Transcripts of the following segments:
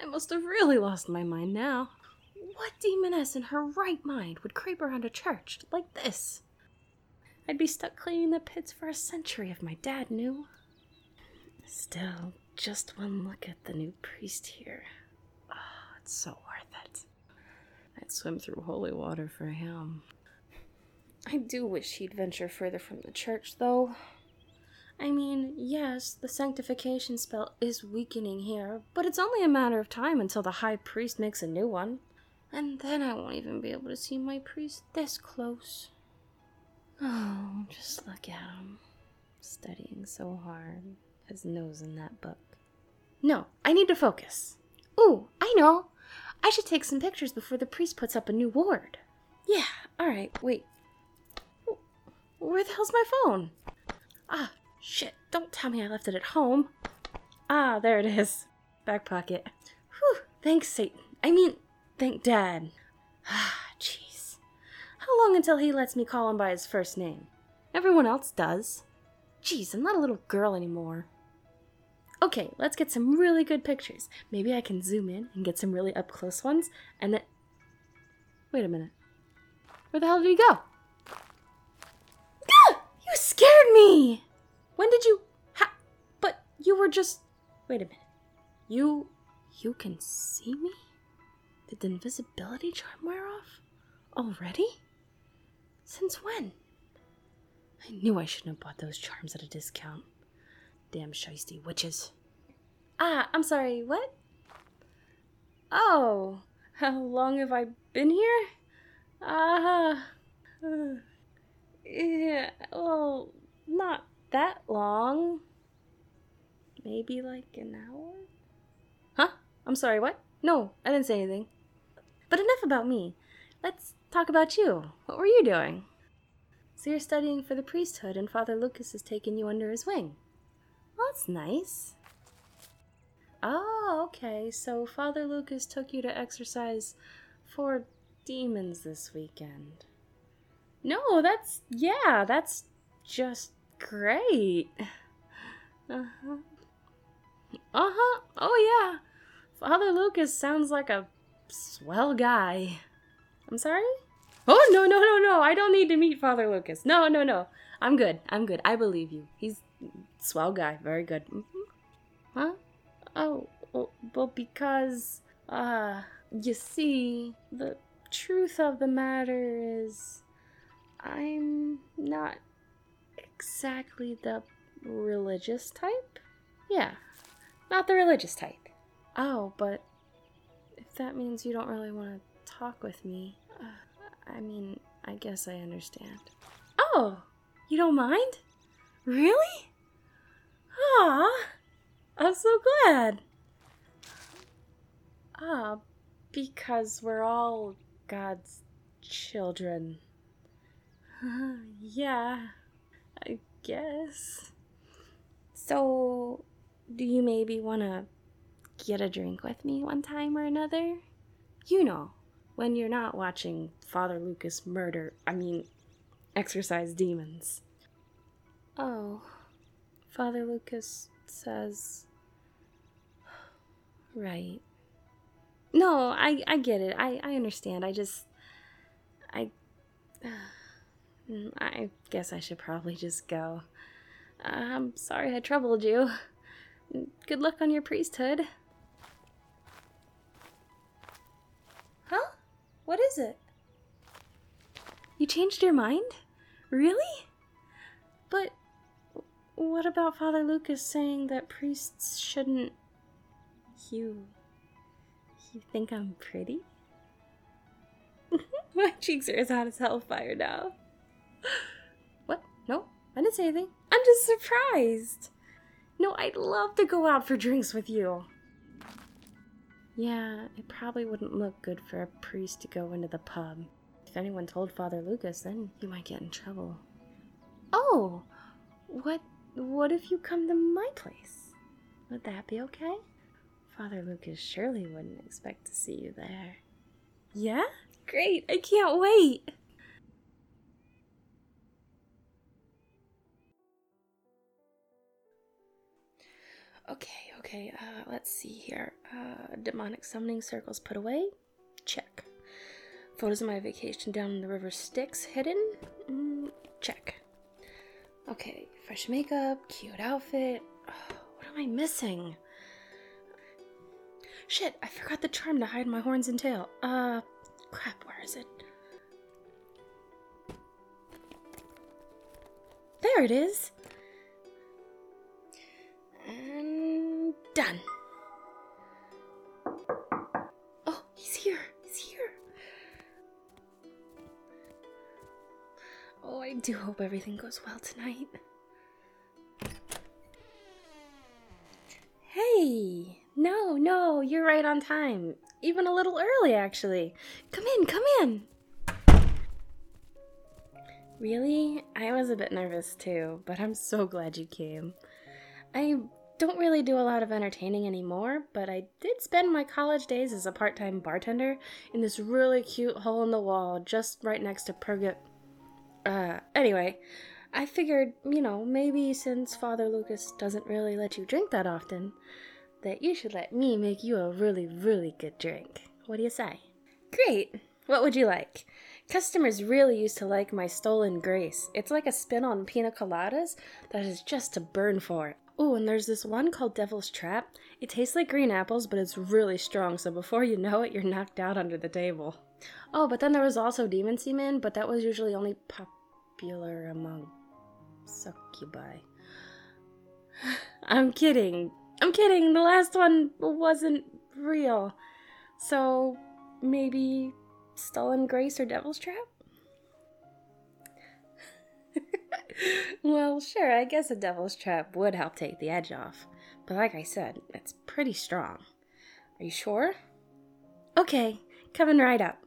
must have really lost my mind now. What demoness in her right mind would creep around a church like this? I'd be stuck cleaning the pits for a century if my dad knew. Still, just one look at the new priest here. Oh, it's so worth it. I'd swim through holy water for him. I do wish he'd venture further from the church, though. I mean, yes, the sanctification spell is weakening here, but it's only a matter of time until the high priest makes a new one. And then I won't even be able to see my priest this close. Oh, just look at him. Studying so hard. His nose in that book. No, I need to focus. Ooh, I know. I should take some pictures before the priest puts up a new ward. Yeah, alright, wait. Where the hell's my phone? Ah, shit, don't tell me I left it at home. Ah, there it is. Back pocket. Whew, thanks, Satan. Thank Dad. Ah, jeez. How long until he lets me call him by his first name? Everyone else does. Jeez, I'm not a little girl anymore. Okay, let's get some really good pictures. Maybe I can zoom in and get some really up-close ones, and then... Wait a minute. Where the hell did he go? Ah! You scared me! When did you... But you were just... Wait a minute. You can see me? Did the invisibility charm wear off? Already? Since when? I knew I shouldn't have bought those charms at a discount. Damn shiesty witches. Ah, I'm sorry, what? Oh, how long have I been here? Yeah, well, not that long. Maybe like an hour? Huh? I'm sorry, what? No, I didn't say anything. But enough about me. Let's talk about you. What were you doing? So you're studying for the priesthood and Father Lucas has taken you under his wing. Well, that's nice. Oh, okay. So Father Lucas took you to exorcise 4 demons this weekend. No, that's just great. Uh-huh. Uh-huh. Oh, yeah. Father Lucas sounds like a swell guy. I'm sorry? Oh, no. I don't need to meet Father Lucas. No. I'm good. I believe you. He's a swell guy. Very good. Mm-hmm. Huh? Oh, well, because, you see, the truth of the matter is, I'm not exactly the religious type? Yeah, not the religious type. Oh, but if that means you don't really want to talk with me, I guess I understand. Oh, you don't mind? Really? Aw, I'm so glad. Because we're all God's children. Yeah, I guess. So, do you maybe want to get a drink with me one time or another? You know, when you're not watching Father Lucas exorcise demons. Oh, Father Lucas says... Right. No, I get it. I understand. I guess I should probably just go. I'm sorry I troubled you. Good luck on your priesthood. Huh? What is it? You changed your mind? Really? But what about Father Lucas saying that priests shouldn't... You think I'm pretty? My cheeks are as hot as hellfire now. What? No, I didn't say anything. I'm just surprised. No, I'd love to go out for drinks with you. Yeah, it probably wouldn't look good for a priest to go into the pub. If anyone told Father Lucas, then you might get in trouble. Oh, what if you come to my place? Would that be okay? Father Lucas surely wouldn't expect to see you there. Yeah? Great, I can't wait! Okay. Okay, let's see here. Demonic summoning circles put away? Check. Photos of my vacation down in the river Styx hidden? Check. Okay, fresh makeup, cute outfit. Oh, what am I missing? Shit, I forgot the charm to hide my horns and tail. Crap, where is it? There it is! And done. Oh, he's here. He's here. Oh, I do hope everything goes well tonight. Hey! No, you're right on time. Even a little early, actually. Come in. Really? I was a bit nervous too, but I'm so glad you came. I don't really do a lot of entertaining anymore, but I did spend my college days as a part-time bartender in this really cute hole in the wall just right next to Anyway, I figured, maybe since Father Lucas doesn't really let you drink that often, that you should let me make you a really, really good drink. What do you say? Great! What would you like? Customers really used to like my Stolen Grace. It's like a spin on pina coladas that is just to burn for. Oh, and there's this one called Devil's Trap. It tastes like green apples, but it's really strong, so before you know it, you're knocked out under the table. Oh, but then there was also Demon Semen, but that was usually only popular among succubi. I'm kidding. The last one wasn't real. So, maybe Stolen Grace or Devil's Trap? Well, sure, I guess a Devil's Trap would help take the edge off. But like I said, it's pretty strong. Are you sure? Okay, coming right up.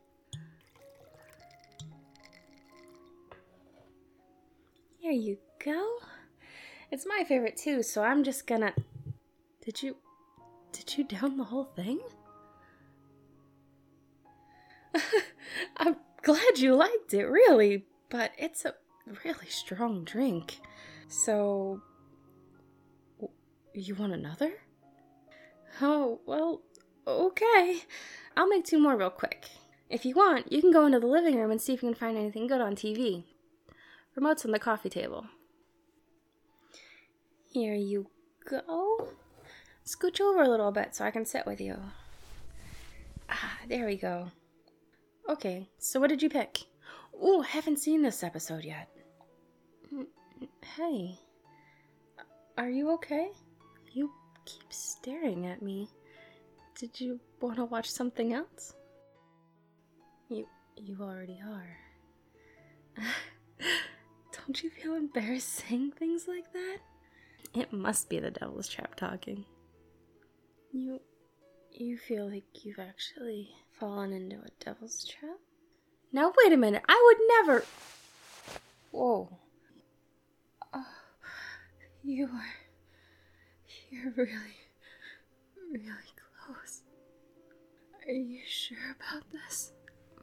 Here you go. It's my favorite too, so I'm just gonna... Did you down the whole thing? I'm glad you liked it, really, but it's a really strong drink. So, you want another? Oh, well, okay. I'll make 2 more real quick. If you want, you can go into the living room and see if you can find anything good on TV. Remote's on the coffee table. Here you go. Scooch over a little bit so I can sit with you. There we go. Okay, so what did you pick? Ooh, haven't seen this episode yet. Hey, are you okay? You keep staring at me. Did you want to watch something else? You already are. Don't you feel embarrassed saying things like that? It must be the Devil's Trap talking. You feel like you've actually fallen into a devil's trap? Now wait a minute, I would never... Whoa. You're really, really close. Are you sure about this?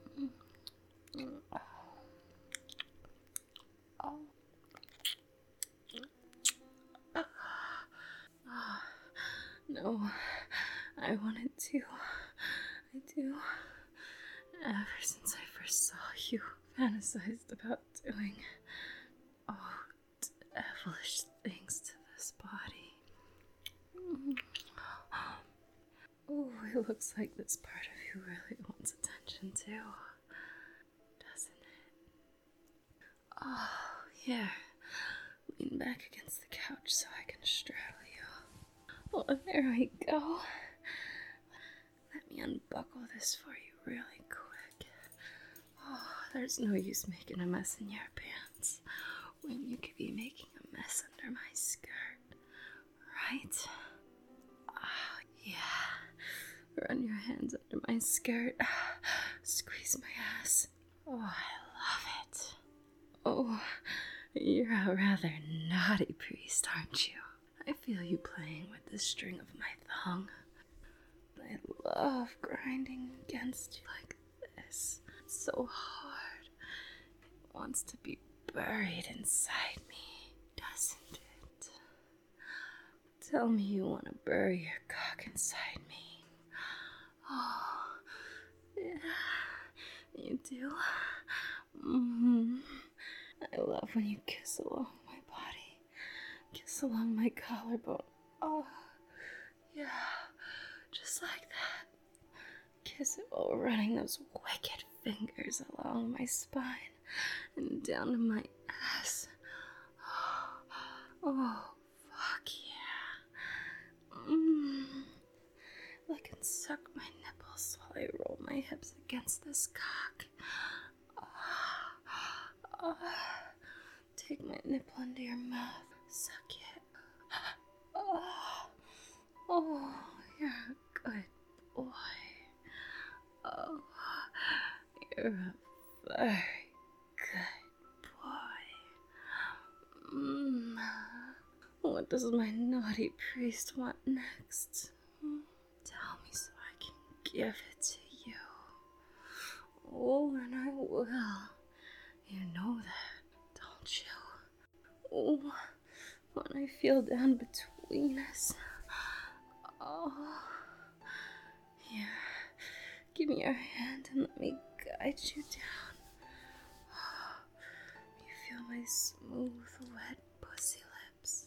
No, I wanted to. I do. Ever since I first saw you, fantasized about doing devilish things to this body. Oh, it looks like this part of you really wants attention too, doesn't it? Oh, here. Lean back against the couch so I can straddle you. Oh, there we go. Let me unbuckle this for you really quick. Oh, there's no use making a mess in your pants when you could be making a mess under my skirt, right? Yeah. Run your hands under my skirt. Squeeze my ass. Oh, I love it. Oh, you're a rather naughty priest, aren't you? I feel you playing with the string of my thong. I love grinding against you like this. It's so hard. It wants to be buried inside me, doesn't it? Tell me you want to bury your cock inside me. Oh, yeah, you do. I love when you kiss along my body. Kiss along my collarbone. Oh, yeah, just like that. Kiss it while running those wicked fingers along my spine and down to my ass. Oh, fuck yeah. Lick and suck my nipples while I roll my hips against this cock. Take my nipple into your mouth. Suck it. Oh, you're a good boy. Oh, you're a very good boy. What does my naughty priest want next? Tell me so I can give it to you. Oh, and I will. You know that, don't you? Oh, when I feel down between us. Oh, here. Give me your hand and let me guide you down. You feel my smooth, wet pussy lips.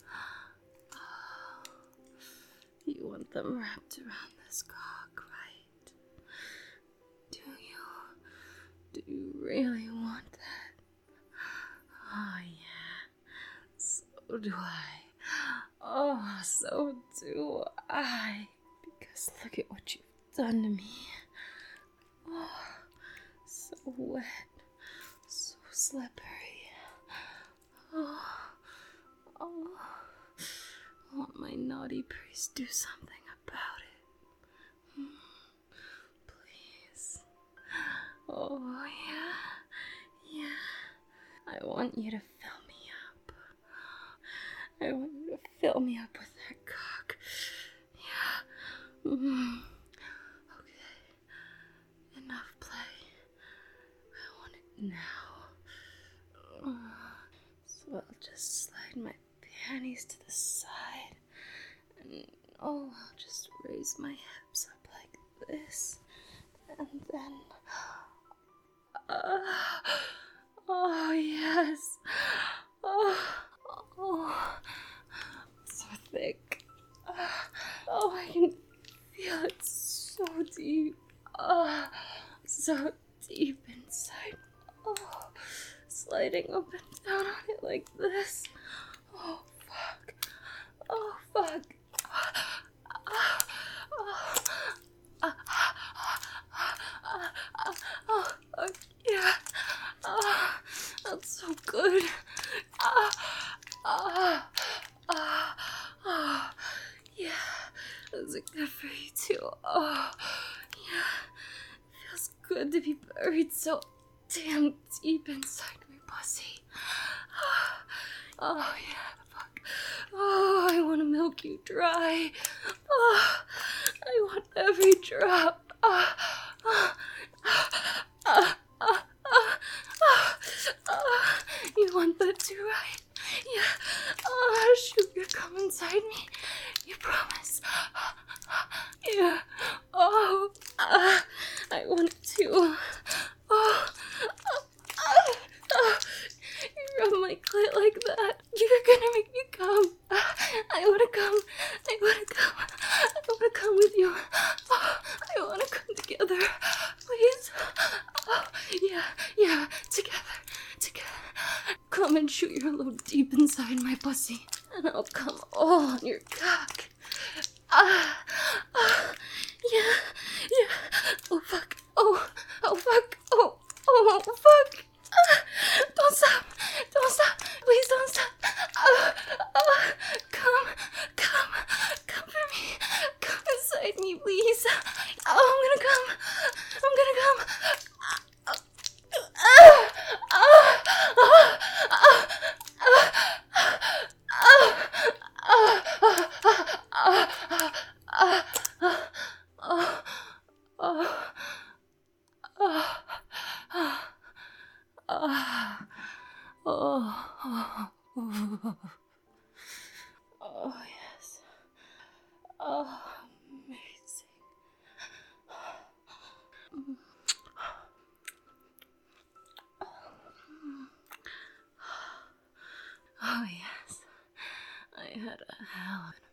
You want them wrapped around this cock, right? Do you really want that? Oh, yeah. So do I. Oh, so do I. Because look at what you've done to me. Oh, so wet. So slippery. Oh. Won't my naughty priest do something about it? Please. Oh, yeah. I want you to fill me up. I want you to fill me up with that cock. Yeah. Okay. Enough play. I want it now. So I'll just slide my panties to the side. And I'll just raise my hips up like this. And then... oh, yes. Oh, so thick. Oh, I can feel it so deep. So deep inside. Oh, sliding up and down on it like this. Oh, fuck. Oh, fuck. Oh, yeah. That's so good. Yeah. That's good for you too. Oh, yeah. Feels good to be buried so damn deep inside my pussy. Oh, yeah. Fuck. Oh, I want to milk you dry. Oh, I want every drop. You want that too, right? Yeah. Sugar, come inside me. You promise? Yeah. Oh, I want it too. Oh, you rub my clit like that. You're gonna make me come. I wanna come. I wanna come with you. Oh, I wanna come together. Please. Oh, yeah. Together. Come and shoot your load deep inside my pussy, and I'll come all on your cock. Yeah. Oh, fuck. Oh, fuck. Oh, fuck. Don't stop. Please don't stop. Come for me. Come inside me, please. Oh, I'm gonna come. Oh, yes. Oh, amazing. Oh, yes. I had a hell of an